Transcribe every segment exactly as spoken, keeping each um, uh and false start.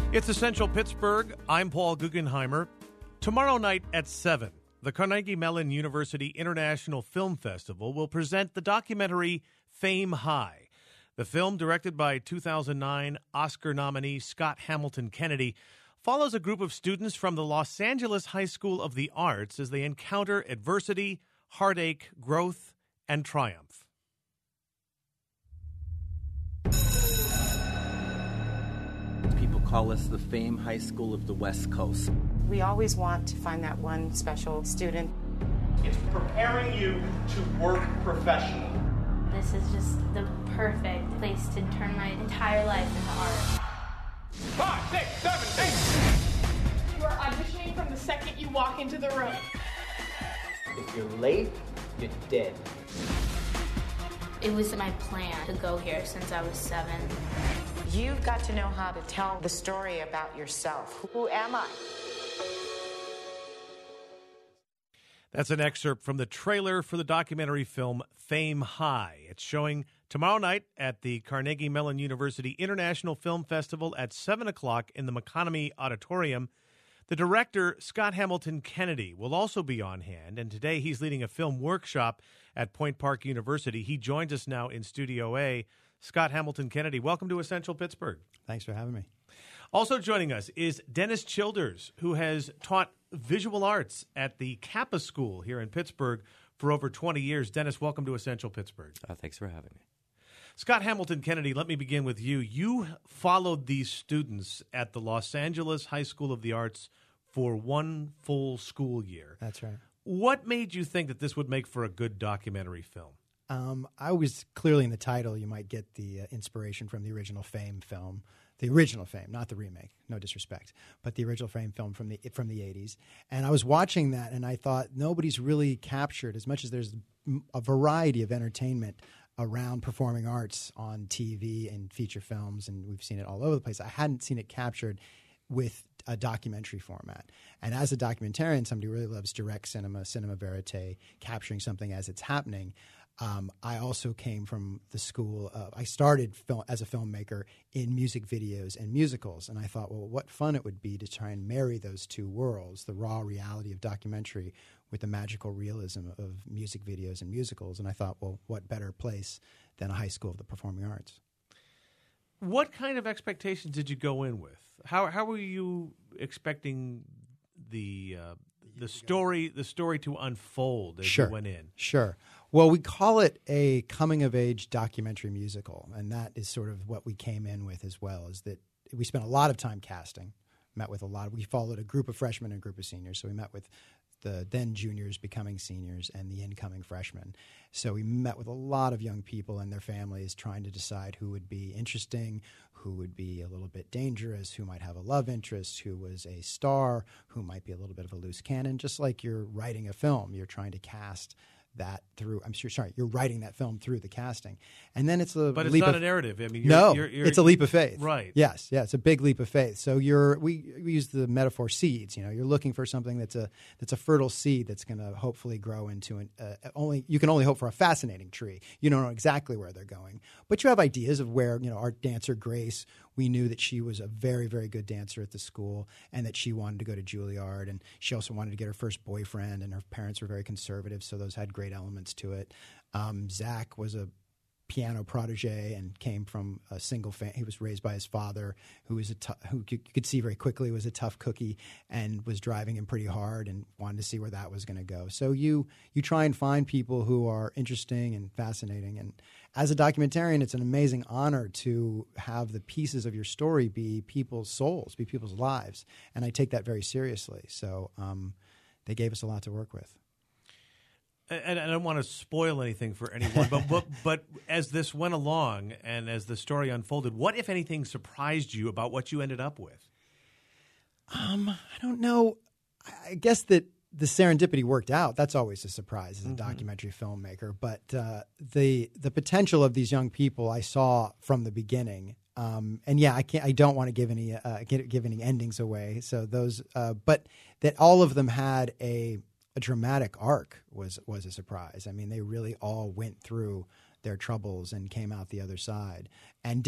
It's Essential Pittsburgh. I'm Paul Guggenheimer. Tomorrow night at seven, the Carnegie Mellon University International Film Festival will present the documentary Fame High. The film, directed by two thousand nine Oscar nominee Scott Hamilton Kennedy, follows a group of students from the Los Angeles High School of the Arts as they encounter adversity, heartache, growth, and triumph. People call us the Fame High School of the West Coast. We always want to find that one special student. It's preparing you to work professionally. This is just the perfect place to turn my entire life into art. Five, six, seven, eight. You are auditioning from the second you walk into the room. If you're late, you're dead. It was my plan to go here since I was seven. You've got to know how to tell the story about yourself. Who am I? That's an excerpt from the trailer for the documentary film Fame High. It's showing tomorrow night at the Carnegie Mellon University International Film Festival at seven o'clock in the McConomy Auditorium. The director, Scott Hamilton Kennedy, will also be on hand, and today he's leading a film workshop at Point Park University. He joins us now in Studio A. Scott Hamilton Kennedy, welcome to Essential Pittsburgh. Thanks for having me. Also joining us is Dennis Childers, who has taught visual arts at the Kappa School here in Pittsburgh for over twenty years. Dennis, welcome to Essential Pittsburgh. Uh, thanks for having me. Scott Hamilton Kennedy, let me begin with you. You followed these students at the Los Angeles High School of the Arts for one full school year. That's right. What made you think that this would make for a good documentary film? Um, I was clearly in the title, you might get the uh, inspiration from the original Fame film. The original Fame, not the remake, no disrespect, but the original Fame film from the from the eighties. And I was watching that, and I thought nobody's really captured, as much as there's a variety of entertainment around performing arts on T V and feature films, and we've seen it all over the place. I hadn't seen it captured with a documentary format. And as a documentarian, somebody who really loves direct cinema, cinema verite, capturing something as it's happening. Um, I also came from the school of, I started film, as a filmmaker in music videos and musicals, and I thought, well, what fun it would be to try and marry those two worlds, the raw reality of documentary with the magical realism of music videos and musicals. And I thought, well, what better place than a high school of the performing arts? What kind of expectations did you go in with? How how were you expecting the uh, the story the story to unfold as sure. you went in? Sure. Well, we call it a coming-of-age documentary musical, and that is sort of what we came in with as well, is that we spent a lot of time casting, met with a lot of – we followed a group of freshmen and a group of seniors, so we met with the then juniors becoming seniors and the incoming freshmen. So we met with a lot of young people and their families trying to decide who would be interesting, who would be a little bit dangerous, who might have a love interest, who was a star, who might be a little bit of a loose cannon. Just like you're writing a film, you're trying to cast – that through, I'm sure, sorry, you're writing that film through the casting. And then it's a But it's leap not of, a narrative. I mean, you're, no, you're, you're, it's a leap of faith. Right. Yes, yeah, it's a big leap of faith. So you're, we, we use the metaphor seeds, you know, you're looking for something that's a, that's a fertile seed that's going to hopefully grow into an, uh, only, you can only hope for a fascinating tree. You don't know exactly where they're going, but you have ideas of where, you know, our dancer Grace, we knew that she was a very, very good dancer at the school and that she wanted to go to Juilliard, and she also wanted to get her first boyfriend, and her parents were very conservative, so those had great elements to it. Um, Zach was a piano protege and came from a single family. He was raised by his father, who was a t- who you could see very quickly was a tough cookie and was driving him pretty hard and wanted to see where that was going to go. So you you try and find people who are interesting and fascinating. And as a documentarian, it's an amazing honor to have the pieces of your story be people's souls, be people's lives. And I take that very seriously. So um, they gave us a lot to work with. And I don't want to spoil anything for anyone, but, but but as this went along and as the story unfolded, what, if anything, surprised you about what you ended up with? Um, I don't know. I guess that the serendipity worked out. That's always a surprise as a mm-hmm. documentary filmmaker. But uh, the the potential of these young people I saw from the beginning. Um, and yeah, I can't. I don't want to give any uh, give, give any endings away. So those, uh, but that all of them had a a dramatic arc was was a surprise. I mean, they really all went through their troubles and came out the other side, and different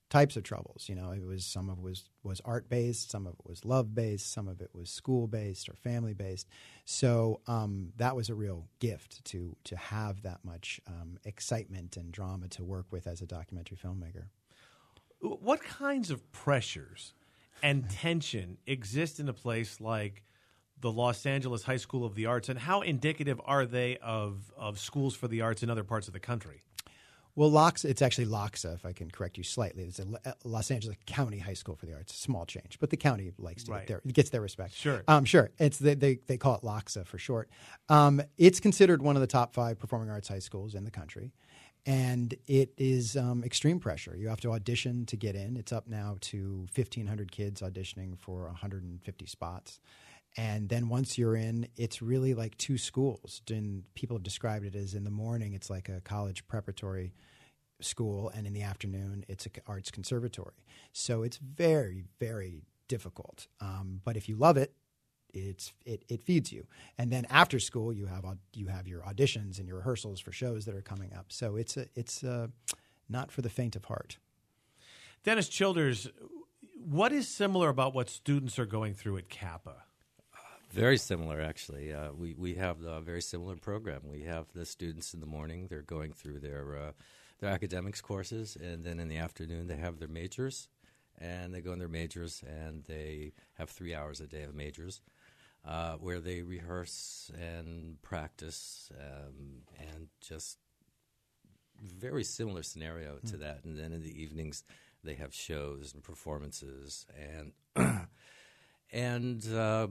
types of troubles. You know, it was some of it was was art based, some of it was love based, some of it was school based or family based. So um, that was a real gift to to have that much um, excitement and drama to work with as a documentary filmmaker. What kinds of pressures and tension exist in a place like the Los Angeles High School of the Arts, and how indicative are they of of schools for the arts in other parts of the country? Well, Loxa, it's actually Loxa, if I can correct you slightly. It's a Los Angeles County High School for the Arts. Small change, but the county likes to Right. get their it gets their respect. Sure, um, sure. It's they, they they call it Loxa for short. Um, it's considered one of the top five performing arts high schools in the country, and it is um, extreme pressure. You have to audition to get in. It's up now to fifteen hundred kids auditioning for one hundred fifty spots. And then once you're in, it's really like two schools. And people have described it as in the morning, it's like a college preparatory school, and in the afternoon, it's an arts conservatory. So it's very, very difficult. Um, but if you love it, it's it, it feeds you. And then after school, you have you have your auditions and your rehearsals for shows that are coming up. So it's a, it's a, not for the faint of heart. Dennis Childers, what is similar about what students are going through at Kappa? Very similar, actually. Uh, we we have a very similar program. We have the students in the morning; they're going through their uh, their academics courses, and then in the afternoon they have their majors, and they go in their majors, and they have three hours a day of majors, uh, where they rehearse and practice, um, and just very similar scenario mm. to that. And then in the evenings they have shows and performances and and. Uh,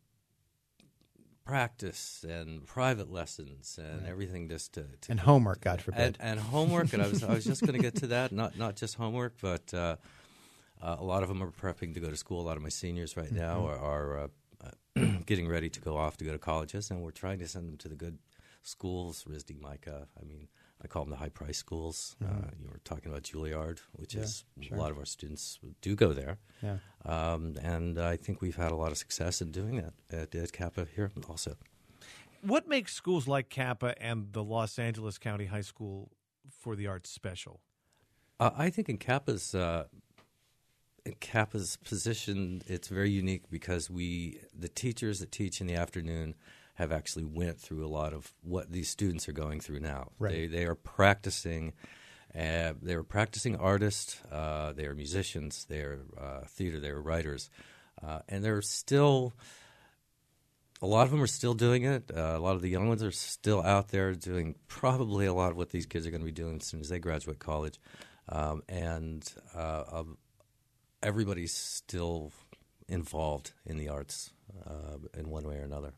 practice and private lessons and right. everything just to, to and homework, God forbid, and, and homework. And I was I was just going to get to that. Not not just homework, but uh, uh, a lot of them are prepping to go to school. A lot of my seniors right mm-hmm. now are, are uh, uh, getting ready to go off to go to colleges, and we're trying to send them to the good schools. R I S D, Micah. I mean, I call them the high price schools. Mm-hmm. Uh, you were talking about Juilliard, which yeah, is sure. a lot of our students do go there. Yeah. Um, and I think we've had a lot of success in doing that at, at Kappa here also. What makes schools like Kappa and the Los Angeles County High School for the Arts special? Uh, I think in Kappa's uh, in Kappa's position, it's very unique because we the teachers that teach in the afternoon have actually went through a lot of what these students are going through now. Right. They they are practicing. Uh, they are practicing artists. Uh, they are musicians. They are uh, theater. They are writers, uh, and they're still. A lot of them are still doing it. Uh, a lot of the young ones are still out there doing probably a lot of what these kids are going to be doing as soon as they graduate college, um, and uh, uh, everybody's still involved in the arts uh, in one way or another.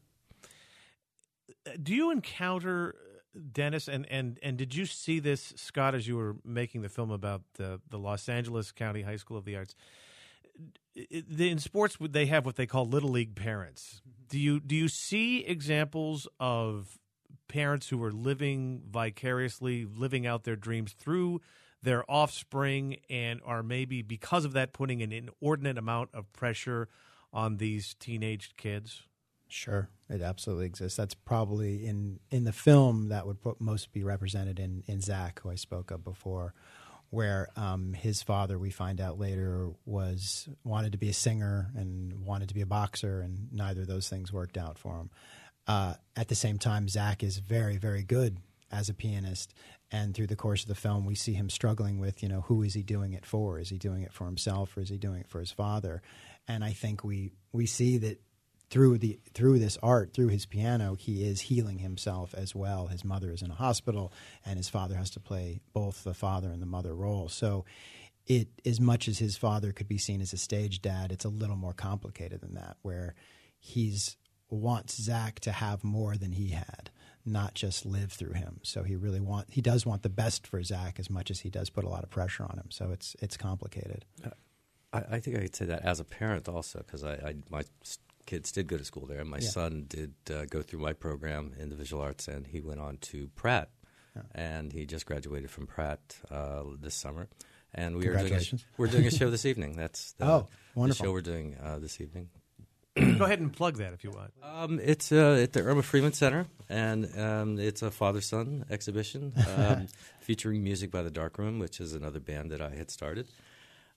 Do you encounter, Dennis, and, and, and did you see this, Scott, as you were making the film about the, the Los Angeles County High School of the Arts? In sports, they have what they call Little League parents. Do you do you see examples of parents who are living vicariously, living out their dreams through their offspring, and are maybe, because of that, putting an inordinate amount of pressure on these teenage kids? Sure, it absolutely exists. That's probably in, in the film that would put, most be represented in, in Zach, who I spoke of before, where um, his father, we find out later, was wanted to be a singer and wanted to be a boxer, and neither of those things worked out for him. Uh, at the same time, Zach is very, very good as a pianist, and through the course of the film, we see him struggling with, you know, who is he doing it for? Is he doing it for himself, or is he doing it for his father? And I think we we see that through the through this art, through his piano, he is healing himself as well. His mother is in a hospital, and his father has to play both the father and the mother role. So it, as much as his father could be seen as a stage dad, it's a little more complicated than that, where he's wants Zach to have more than he had, not just live through him. So he really want he does want the best for Zach as much as he does put a lot of pressure on him. So it's it's complicated. Uh, I, I think I could say that as a parent also, because I, I my kids did go to school there. My yeah. son did uh, go through my program in the visual arts, and he went on to Pratt, yeah. and he just graduated from Pratt uh, this summer. And we are doing a, we're doing a show this evening. That's the, oh, wonderful. the show we're doing uh, this evening. Go ahead and plug that if you want. Um, it's uh, at the Irma Freeman Center, and um, it's a father-son exhibition um, featuring music by the Dark Room, which is another band that I had started.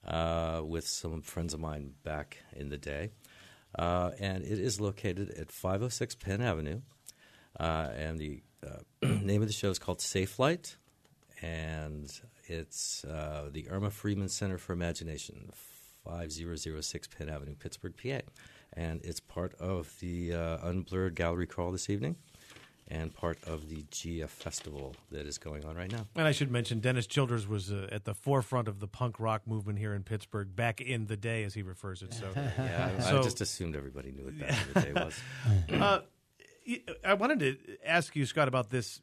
uh, with some friends of mine back in the day. Uh, and it is located at five oh six Penn Avenue. Uh, and the uh, name of the show is called Safe Light. And it's uh, the Irma Freeman Center for Imagination, five thousand six Penn Avenue, Pittsburgh, P A. And it's part of the uh, Unblurred Gallery Crawl this evening and part of the G F Festival that is going on right now. And I should mention, Dennis Childers was uh, at the forefront of the punk rock movement here in Pittsburgh back in the day, as he refers it. So, yeah, I, so, I just assumed everybody knew what back in the day was. uh, I wanted to ask you, Scott, about this.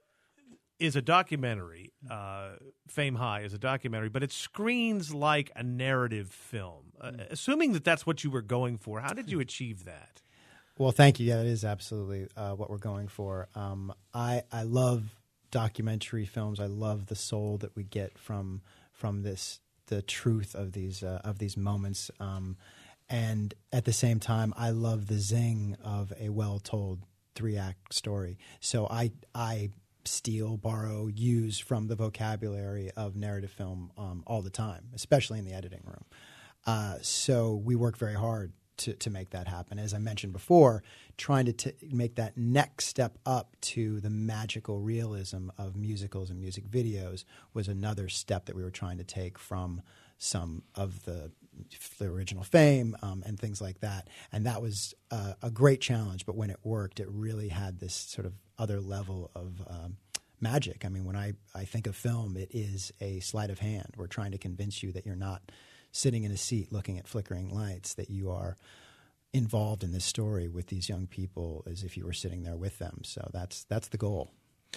Is a documentary, uh, Fame High is a documentary, but it screens like a narrative film. Uh, assuming that that's what you were going for, how did you achieve that? Well, thank you. Yeah, it is absolutely uh, what we're going for. Um, I I love documentary films. I love the soul that we get from from this, the truth of these uh, of these moments, um, and at the same time, I love the zing of a well-told three-act story. So I I steal, borrow, use from the vocabulary of narrative film um, all the time, especially in the editing room. Uh, so we work very hard to, to make that happen. As I mentioned before, trying to t- make that next step up to the magical realism of musicals and music videos was another step that we were trying to take from some of the, the original Fame um, and things like that. And that was uh, a great challenge, but when it worked, it really had this sort of other level of um, magic. I mean, when I, I think of film, it is a sleight of hand. We're trying to convince you that you're not sitting in a seat looking at flickering lights, that you are involved in this story with these young people as if you were sitting there with them. So that's that's the goal.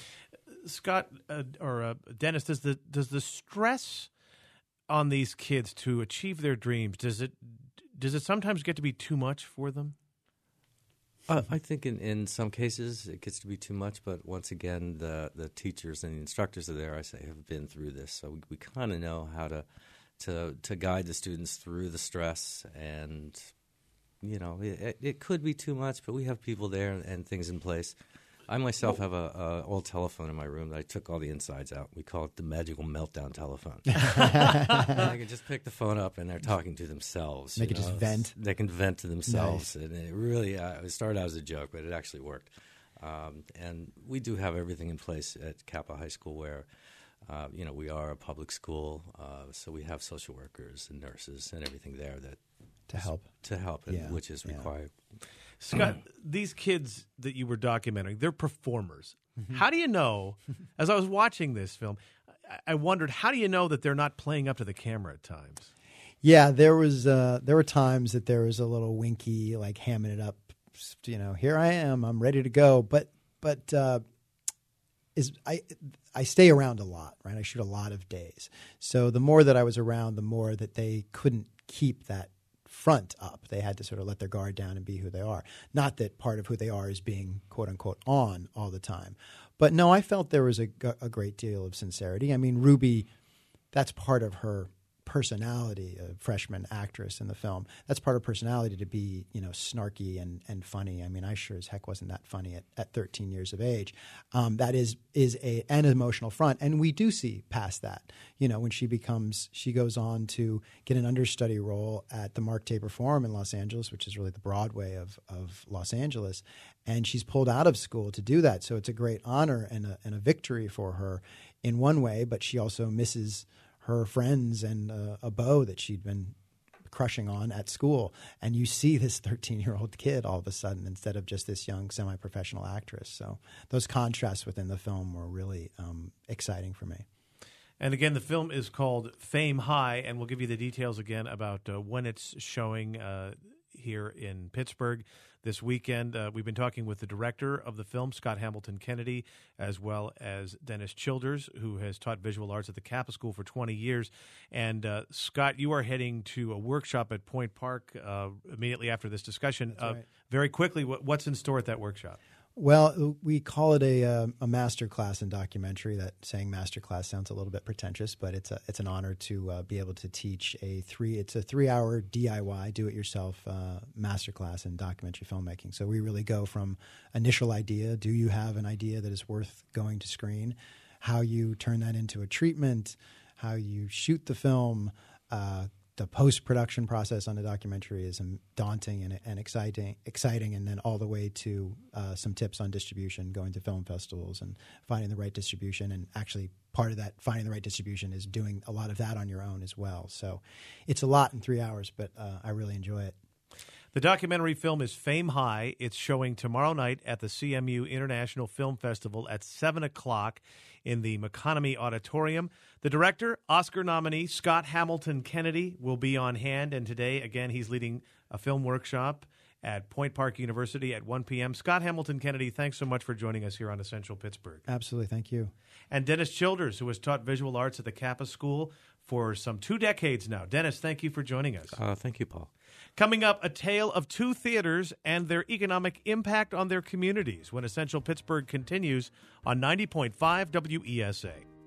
Scott uh, or uh, Dennis, does the does the stress on these kids to achieve their dreams, does it does it sometimes get to be too much for them? Uh, I think in, in some cases it gets to be too much, but once again, the, the teachers and the instructors are there, I say, have been through this. So we, we kind of know how to, to to guide the students through the stress. And, you know, it, it could be too much, but we have people there and, and things in place. I myself have a, a old telephone in my room that I took all the insides out. We call it the magical meltdown telephone. I can just pick the phone up and they're talking to themselves. They can just vent. They can vent to themselves, Nice. and it really uh, it started out as a joke, but it actually worked. Um, and we do have everything in place at Kappa High School, where uh, you know we are a public school, uh, so we have social workers and nurses and everything there that To help. to help, and, Yeah, which is yeah. required. Scott, these kids that you were documenting, they're performers. How do you know, as I was watching this film, I, I wondered, how do you know that they're not playing up to the camera at times? Yeah, there was uh, there were times that there was a little winky, like hamming it up. You know, here I am, I'm ready to go. But but uh, is I I stay around a lot, right? I shoot a lot of days. So the more that I was around, the more that they couldn't keep that front up. They had to sort of let their guard down and be who they are. Not that part of who they are is being quote unquote on all the time. But no, I felt there was a, a great deal of sincerity. I mean, Ruby, that's part of her personality, a freshman actress in the film. That's part of her personality to be, you know, snarky and, and funny. I mean, I sure as heck wasn't that funny at, at thirteen years of age. Um, that is is a an emotional front, and we do see past that. You know, when she becomes, she goes on to get an understudy role at the Mark Taper Forum in Los Angeles, which is really the Broadway of of Los Angeles, and she's pulled out of school to do that. So it's a great honor and a, and a victory for her in one way, but she also misses her friends and uh, a beau that she'd been crushing on at school. And you see this thirteen-year-old kid all of a sudden instead of just this young semi-professional actress. So those contrasts within the film were really um, exciting for me. And again, the film is called Fame High, and we'll give you the details again about uh, when it's showing uh, here in Pittsburgh this weekend. Uh, we've been talking with the director of the film, Scott Hamilton Kennedy, as well as Dennis Childers, who has taught visual arts at the Kappa School for twenty years. And uh, Scott, you are heading to a workshop at Point Park uh, immediately after this discussion. That's uh, right. Very quickly, what, what's in store at that workshop? Well, we call it a uh, a master class in documentary. That saying master class sounds a little bit pretentious, but it's a it's an honor to uh, be able to teach a three it's a three hour D I Y do it yourself uh, master class in documentary filmmaking. So we really go from initial idea. Do you have an idea that is worth going to screen? How you turn that into a treatment? How you shoot the film? Uh, the post production process on a documentary is um, daunting and, and exciting, exciting, and then all the way to uh, some tips on distribution, going to film festivals and finding the right distribution. And actually, part of that finding the right distribution is doing a lot of that on your own as well. So it's a lot in three hours, but uh, I really enjoy it. The documentary film is Fame High. It's showing tomorrow night at the C M U International Film Festival at seven o'clock in the McConomy Auditorium. The director, Oscar nominee Scott Hamilton Kennedy, will be on hand. And today, again, he's leading a film workshop at Point Park University at one p.m. Scott Hamilton Kennedy, thanks so much for joining us here on Essential Pittsburgh. Absolutely. Thank you. And Dennis Childers, who has taught visual arts at the Kappa School for some two decades now. Dennis, thank you for joining us. Uh, thank you, Paul. Coming up, a tale of two theaters and their economic impact on their communities when Essential Pittsburgh continues on ninety point five W E S A.